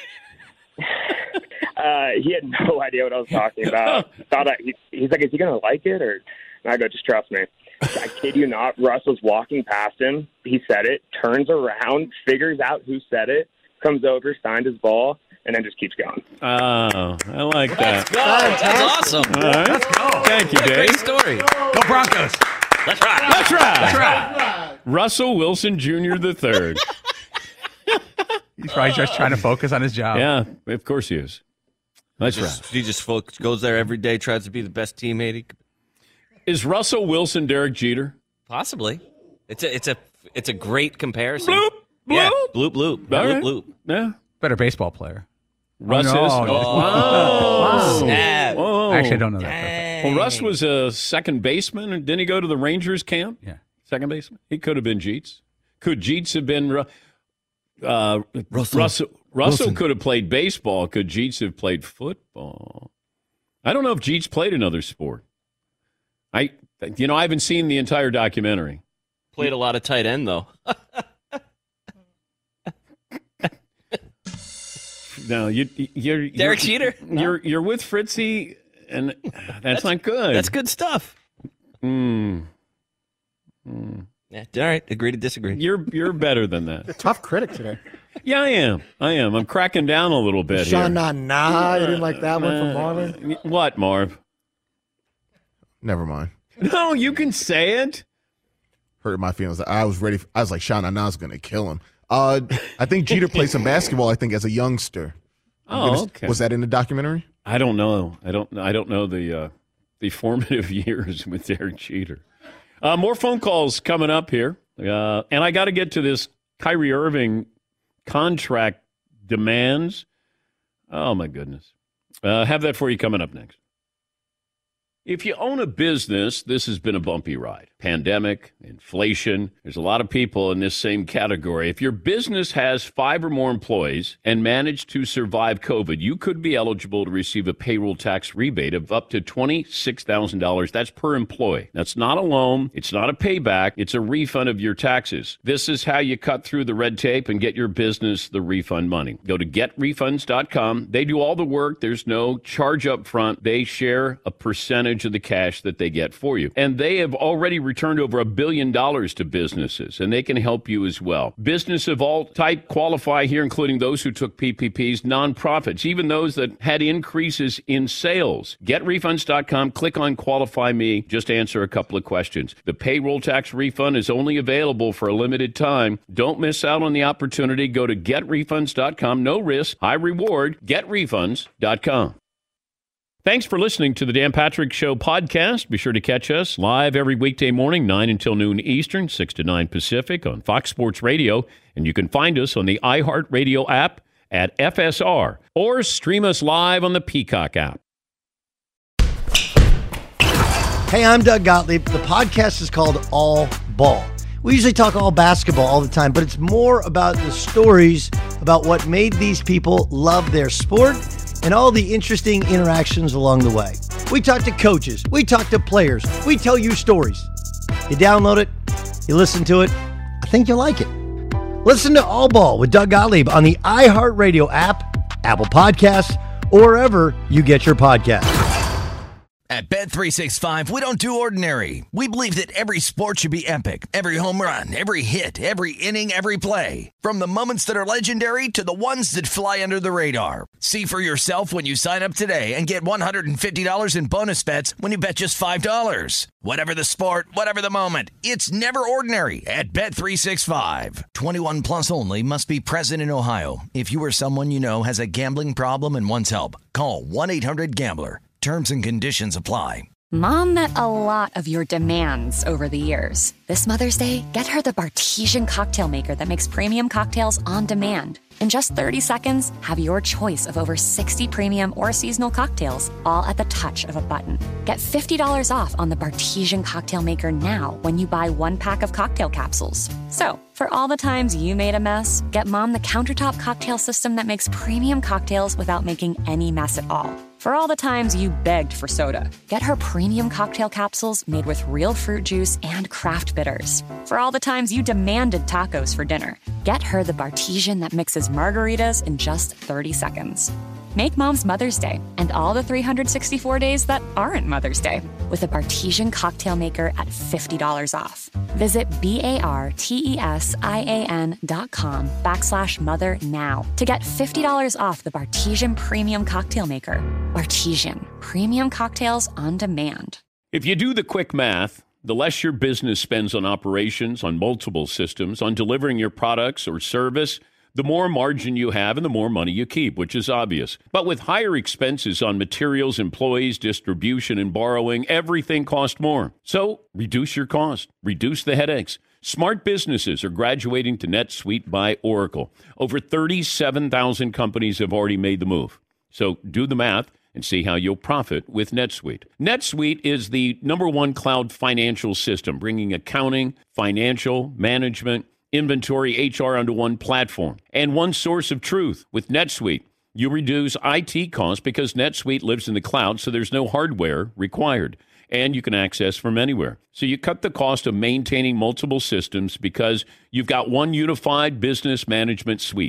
He had no idea what I was talking about. Thought he's like, is he going to like it? And I go, just trust me. I kid you not, Russ was walking past him. He said it, turns around, figures out who said it, comes over, signed his ball, and then just keeps going. Oh, I like that. Let's go. That's awesome. All right. Let's go. Thank you, Dave. Great story. Go Broncos. Let's ride. Let's ride. Let's ride. Russell Wilson Jr. III. He's probably just trying to focus on his job. Yeah, of course he is. Let's ride. He just goes there every day, tries to be the best teammate. Is Russell Wilson Derek Jeter? Possibly. It's a great comparison. Bloop, bloop. Yeah, bloop, bloop. All right. Bloop, bloop. Yeah. Better baseball player. Russ is? Oh, snap. Whoa. Actually, I don't know that. Well, Russ was a second baseman. Didn't he go to the Rangers camp? Yeah. Second baseman? He could have been Jeets. Could Jeets have been Russell could have played baseball. Could Jeets have played football? I don't know if Jeets played another sport. I haven't seen the entire documentary. Played a lot of tight end, though. No, you're Derek Jeter. You're with Fritzy, and that's not good. That's good stuff. Yeah, all right. Agree to disagree. You're better than that. Tough critic today. Yeah, I am. I'm cracking down a little bit here. Sha-na-na. You didn't like that one from Marvin? What, Marv? Never mind. No, you can say it. Hurt my feelings. I was ready. I was like, Sha-na-na's going to kill him. I think Jeter played some basketball, I think, as a youngster. Oh, okay. Was that in the documentary? I don't know. I don't know the formative years with Derek Jeter. More phone calls coming up here. And I got to get to this Kyrie Irving contract demands. Oh, my goodness. Have that for you coming up next. If you own a business, this has been a bumpy ride. Pandemic, inflation, there's a lot of people in this same category. If your business has 5 or more employees and managed to survive COVID, you could be eligible to receive a payroll tax rebate of up to $26,000. That's per employee. That's not a loan. It's not a payback. It's a refund of your taxes. This is how you cut through the red tape and get your business the refund money. Go to getrefunds.com. They do all the work. There's no charge up front. They share a percentage of the cash that they get for you. And they have already returned over $1 billion to businesses, and they can help you as well. Business of all type qualify here, including those who took PPPs, nonprofits, even those that had increases in sales. GetRefunds.com, click on Qualify Me, just answer a couple of questions. The payroll tax refund is only available for a limited time. Don't miss out on the opportunity. Go to GetRefunds.com, no risk, high reward, GetRefunds.com. Thanks for listening to the Dan Patrick Show podcast. Be sure to catch us live every weekday morning, 9 until noon Eastern, 6 to 9 Pacific on Fox Sports Radio. And you can find us on the iHeartRadio app at FSR or stream us live on the Peacock app. Hey, I'm Doug Gottlieb. The podcast is called All Ball. We usually talk all basketball all the time, but it's more about the stories about what made these people love their sport and all the interesting interactions along the way. We talk to coaches. We talk to players. We tell you stories. You download it. You listen to it. I think you'll like it. Listen to All Ball with Doug Gottlieb on the iHeartRadio app, Apple Podcasts, or wherever you get your podcasts. At Bet365, we don't do ordinary. We believe that every sport should be epic. Every home run, every hit, every inning, every play. From the moments that are legendary to the ones that fly under the radar. See for yourself when you sign up today and get $150 in bonus bets when you bet just $5. Whatever the sport, whatever the moment, it's never ordinary at Bet365. 21 plus only. Must be present in Ohio. If you or someone you know has a gambling problem and wants help, call 1-800-GAMBLER. Terms and conditions apply. Mom met a lot of your demands over the years. This Mother's Day, get her the Bartesian cocktail maker that makes premium cocktails on demand. In just 30 seconds, have your choice of over 60 premium or seasonal cocktails, all at the touch of a button. Get $50 off on the Bartesian cocktail maker now when you buy 1 pack of cocktail capsules. So, for all the times you made a mess, get Mom the countertop cocktail system that makes premium cocktails without making any mess at all. For all the times you begged for soda, get her premium cocktail capsules made with real fruit juice and craft bitters. For all the times you demanded tacos for dinner, get her the Bartesian that mixes margaritas in just 30 seconds. Make Mom's Mother's Day and all the 364 days that aren't Mother's Day with a Bartesian cocktail maker at $50 off. Visit BARTESIAN.com/mother now to get $50 off the Bartesian Premium Cocktail Maker. Bartesian, premium cocktails on demand. If you do the quick math, the less your business spends on operations, on multiple systems, on delivering your products or service, the more margin you have and the more money you keep, which is obvious. But with higher expenses on materials, employees, distribution, and borrowing, everything costs more. So reduce your cost. Reduce the headaches. Smart businesses are graduating to NetSuite by Oracle. Over 37,000 companies have already made the move. So do the math and see how you'll profit with NetSuite. NetSuite is the #1 cloud financial system, bringing accounting, financial, management, inventory, HR onto one platform and one source of truth. With NetSuite, you reduce IT costs because NetSuite lives in the cloud, so there's no hardware required, and you can access from anywhere. So you cut the cost of maintaining multiple systems because you've got one unified business management suite.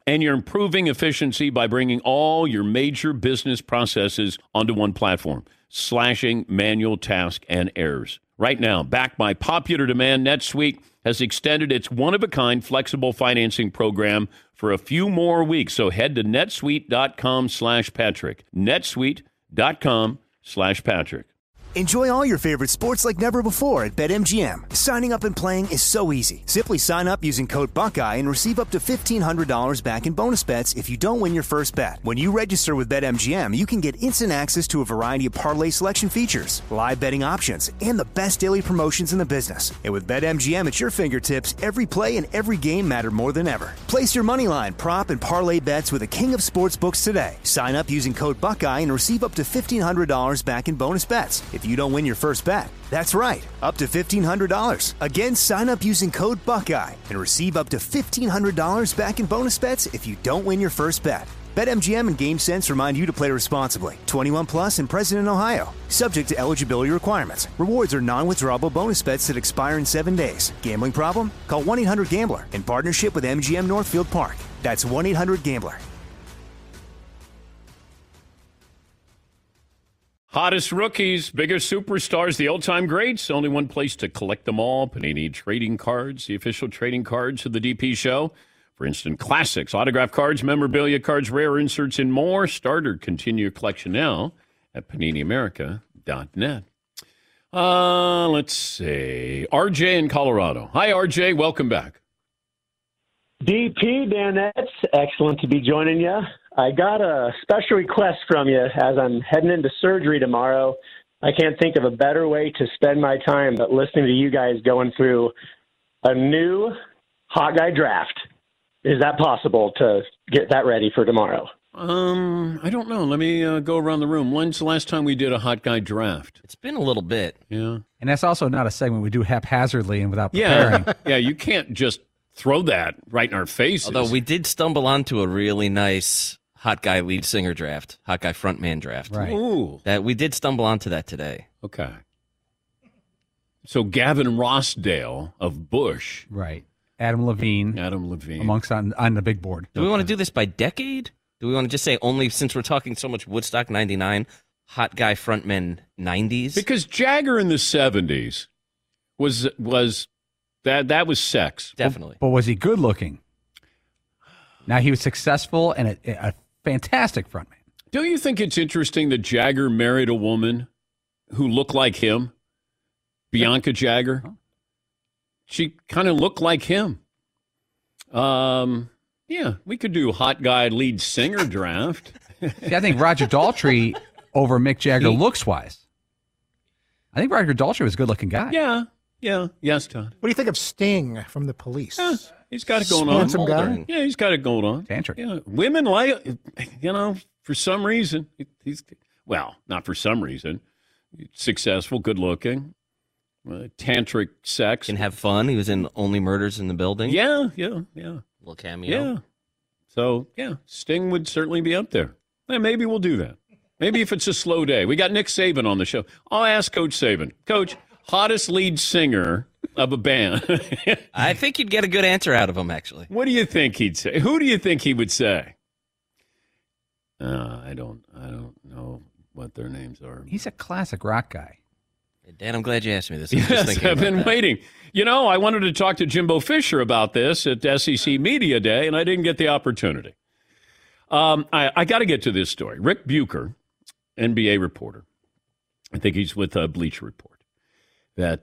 And you're improving efficiency by bringing all your major business processes onto one platform, slashing manual tasks and errors. Right now, backed by popular demand, NetSuite has extended its one-of-a-kind flexible financing program for a few more weeks. So head to netsuite.com/Patrick. netsuite.com/Patrick. Enjoy all your favorite sports like never before at BetMGM. Signing up and playing is so easy. Simply sign up using code Buckeye and receive up to $1,500 back in bonus bets if you don't win your first bet. When you register with BetMGM, you can get instant access to a variety of parlay selection features, live betting options, and the best daily promotions in the business. And with BetMGM at your fingertips, every play and every game matter more than ever. Place your moneyline, prop, and parlay bets with the king of sportsbooks today. Sign up using code Buckeye and receive up to $1,500 back in bonus bets if you don't win your first bet. That's right, up to $1,500. Again, sign up using code Buckeye and receive up to $1,500 back in bonus bets if you don't win your first bet. BetMGM and GameSense remind you to play responsibly. 21 plus and present in Ohio. Subject to eligibility requirements. Rewards are non-withdrawable bonus bets that expire in 7 days. Gambling problem? Call 1-800-GAMBLER in partnership with MGM Northfield Park. That's 1-800-GAMBLER. Hottest rookies, biggest superstars, the old-time greats. Only one place to collect them all. Panini Trading Cards, the official trading cards of the DP Show. For instant classics, autograph cards, memorabilia cards, rare inserts, and more. Start or continue your collection now at PaniniAmerica.net. Let's see. RJ in Colorado. Hi, RJ. Welcome back. DP, Danettes, excellent to be joining you. I got a special request from you as I'm heading into surgery tomorrow. I can't think of a better way to spend my time but listening to you guys going through a new hot guy draft. Is that possible to get that ready for tomorrow? I don't know. Let me go around the room. When's the last time we did a hot guy draft? It's been a little bit. Yeah. And that's also not a segment we do haphazardly and without preparing. Yeah, you can't just throw that right in our faces. Although we did stumble onto a really nice hot guy lead singer draft, hot guy frontman draft. Right. Ooh. That we did stumble onto that today. Okay. So Gavin Rossdale of Bush. Right. Adam Levine. Amongst on the big board. Do we want to do this by decade? Do we want to just say only, since we're talking so much Woodstock 99, hot guy frontman 90s? Because Jagger in the 70s was that was sex. Definitely. But was he good looking? Now, he was successful and a fantastic frontman. Don't you think it's interesting that Jagger married a woman who looked like him? Bianca Jagger? She kind of looked like him. Yeah, we could do hot guy lead singer draft. See, I think Roger Daltrey over Mick Jagger looks-wise. I think Roger Daltrey was a good-looking guy. Yeah. Yes, Todd. What do you think of Sting from the Police? Yeah, he's got it going on. Handsome guy? Yeah, he's got it going on. Tantric. Yeah, women like, for some reason, not for some reason, successful, good-looking, tantric sex. Can have fun. He was in Only Murders in the Building. Yeah. Little cameo. Yeah. So, Sting would certainly be up there. Maybe we'll do that. Maybe if it's a slow day. We got Nick Saban on the show. I'll ask Coach Saban. Coach, hottest lead singer of a band. I think you'd get a good answer out of him, actually. What do you think he'd say? Who do you think he would say? I don't know what their names are. He's a classic rock guy. Dan, I'm glad you asked me this. I was just Yes, thinking I've about been that. waiting. I wanted to talk to Jimbo Fisher about this at SEC Media Day, and I didn't get the opportunity. I got to get to this story. Rick Bucher, NBA reporter, I think he's with Bleacher Report, that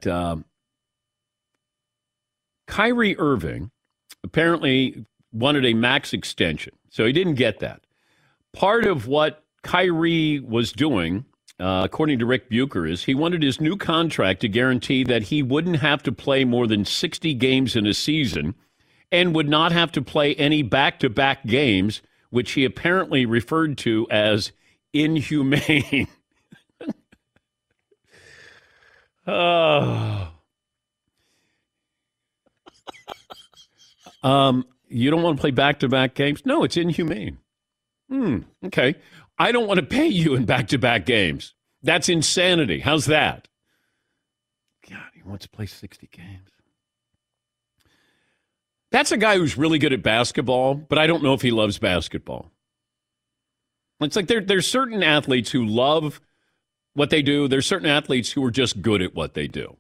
Kyrie Irving apparently wanted a max extension, so he didn't get that. Part of what Kyrie was doing, according to Rick Bucher, is he wanted his new contract to guarantee that he wouldn't have to play more than 60 games in a season and would not have to play any back-to-back games, which he apparently referred to as inhumane. Oh. You don't want to play back-to-back games? No, it's inhumane. Okay. I don't want to pay you in back-to-back games. That's insanity. How's that? God, he wants to play 60 games. That's a guy who's really good at basketball, but I don't know if he loves basketball. It's like there's certain athletes who love what they do. There's certain athletes who are just good at what they do.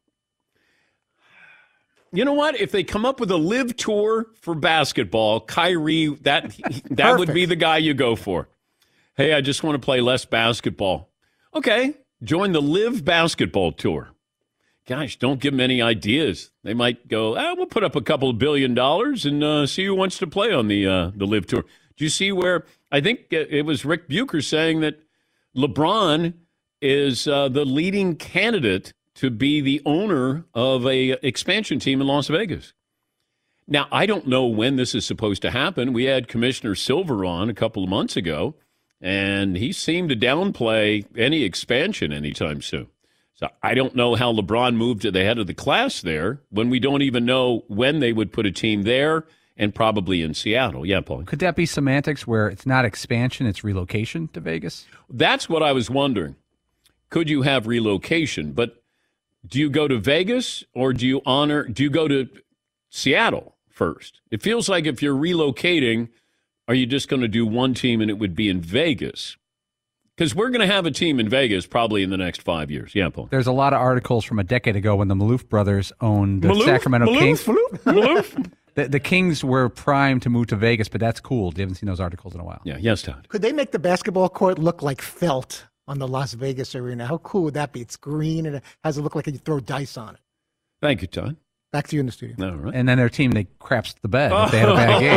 You know what? If they come up with a live tour for basketball, Kyrie, that would be the guy you go for. Hey, I just want to play less basketball. Okay, join the Live Basketball Tour. Gosh, don't give them any ideas. They might go, we'll put up a couple of $1 billion and see who wants to play on the Live Tour. Do you see where I think it was Rick Bucher saying that LeBron is the leading candidate to be the owner of a expansion team in Las Vegas? Now, I don't know when this is supposed to happen. We had Commissioner Silver on a couple of months ago, and he seemed to downplay any expansion anytime soon. So I don't know how LeBron moved to the head of the class there when we don't even know when they would put a team there and probably in Seattle. Yeah, Paul. Could that be semantics where it's not expansion, it's relocation to Vegas? That's what I was wondering. Could you have relocation? But do you go to Vegas or do you go to Seattle first? It feels like if you're relocating, are you just going to do one team and it would be in Vegas? Because we're going to have a team in Vegas probably in the next 5 years. Yeah, Paul. There's a lot of articles from a decade ago when the Maloof brothers owned the Sacramento Kings. Maloof. The Kings were primed to move to Vegas, but that's cool. You haven't seen those articles in a while. Yeah, yes, Todd. Could they make the basketball court look like felt on the Las Vegas arena? How cool would that be? It's green and it has to look like you throw dice on it. Thank you, Todd. Back to you in the studio. All right. And then their team, they craps the bed if they had a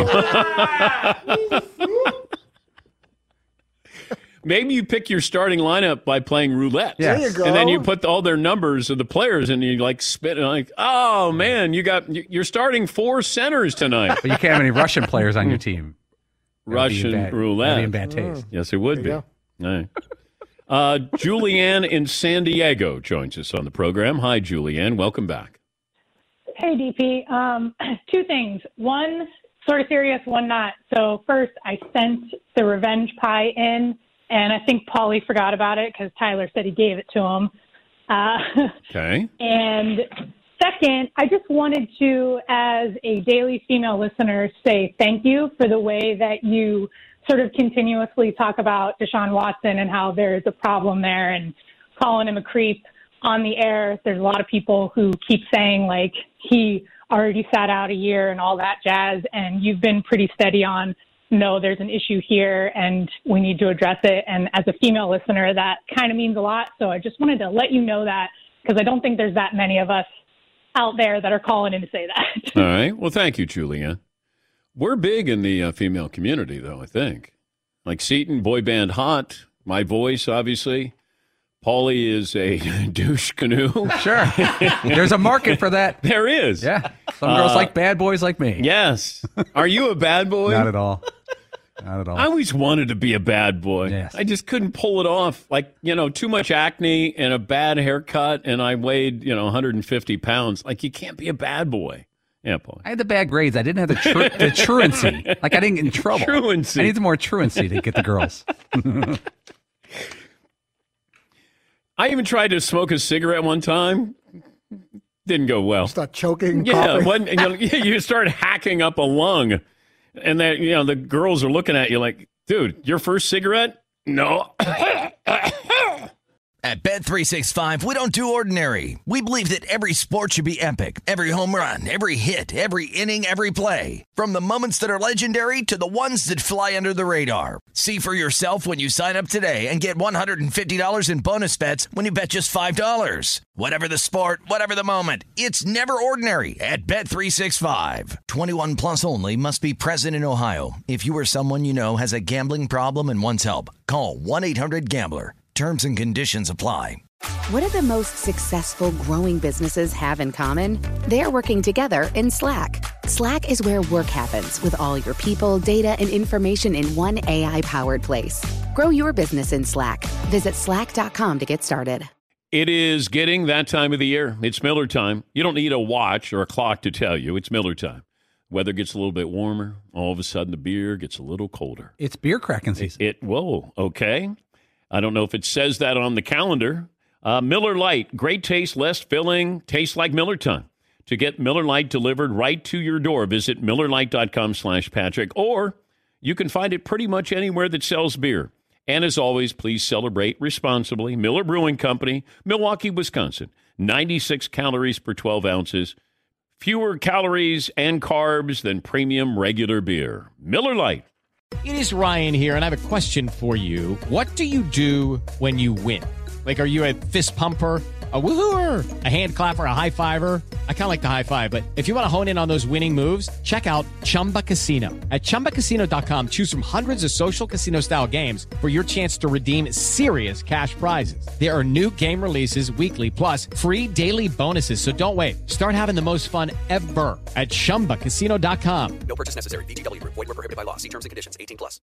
bad game. Maybe you pick your starting lineup by playing roulette. Yes. There you go. And then you put all their numbers of the players and you like spit and like, oh man, you're starting 4 centers tonight. But you can't have any Russian players on your team. Russian roulette. That'd be in bad taste. Yes, it would be. All right. Julianne in San Diego joins us on the program. Hi, Julianne. Welcome back. Hey, DP. 2 things. One sort of serious, one not. So first, I sent the revenge pie in, and I think Paulie forgot about it because Tyler said he gave it to him. Okay. And second, I just wanted to, as a daily female listener, say thank you for the way that you sort of continuously talk about Deshaun Watson and how there's a problem there and calling him a creep on the air. There's a lot of people who keep saying, like, he already sat out a year and all that jazz, and you've been pretty steady on, no, there's an issue here and we need to address it. And as a female listener, that kind of means a lot. So I just wanted to let you know that because I don't think there's that many of us out there that are calling in to say that. All right. Well, thank you, Julianne. We're big in the female community, though, I think. Like Seton, boy band hot, my voice, obviously. Paulie is a douche canoe. Sure. There's a market for that. There is. Yeah. Some girls like bad boys like me. Yes. Are you a bad boy? Not at all. Not at all. I always wanted to be a bad boy. Yes. I just couldn't pull it off. Like, too much acne and a bad haircut, and I weighed, 150 pounds. Like, you can't be a bad boy. Yeah, Paul. I had the bad grades. I didn't have the truancy. Like, I didn't get in trouble. Truancy. I need some more truancy to get the girls. I even tried to smoke a cigarette one time. Didn't go well. Start choking. Yeah, you start hacking up a lung. And then, the girls are looking at you like, dude, your first cigarette? No. At Bet365, we don't do ordinary. We believe that every sport should be epic. Every home run, every hit, every inning, every play. From the moments that are legendary to the ones that fly under the radar. See for yourself when you sign up today and get $150 in bonus bets when you bet just $5. Whatever the sport, whatever the moment, it's never ordinary at Bet365. 21 plus only. Must be present in Ohio. If you or someone you know has a gambling problem and wants help, call 1-800-GAMBLER. Terms and conditions apply. What do the most successful growing businesses have in common? They're working together in Slack. Slack is where work happens with all your people, data, and information in one AI-powered place. Grow your business in Slack. Visit slack.com to get started. It is getting that time of the year. It's Miller time. You don't need a watch or a clock to tell you. It's Miller time. Weather gets a little bit warmer. All of a sudden, the beer gets a little colder. It's beer cracking season. Whoa, okay. I don't know if it says that on the calendar. Miller Lite, great taste, less filling, tastes like Miller time. To get Miller Lite delivered right to your door, visit MillerLite.com/Patrick, or you can find it pretty much anywhere that sells beer. And as always, please celebrate responsibly. Miller Brewing Company, Milwaukee, Wisconsin. 96 calories per 12 ounces. Fewer calories and carbs than premium regular beer. Miller Lite. It is Ryan here, and I have a question for you. What do you do when you win? Like, are you a fist pumper, a woohooer, a hand clapper, a high fiver? I kind of like the high five, but if you want to hone in on those winning moves, check out Chumba Casino. At ChumbaCasino.com, choose from hundreds of social casino-style games for your chance to redeem serious cash prizes. There are new game releases weekly, plus free daily bonuses, so don't wait. Start having the most fun ever at ChumbaCasino.com. No purchase necessary. VGW Group. Void where prohibited by law. See terms and conditions. 18+.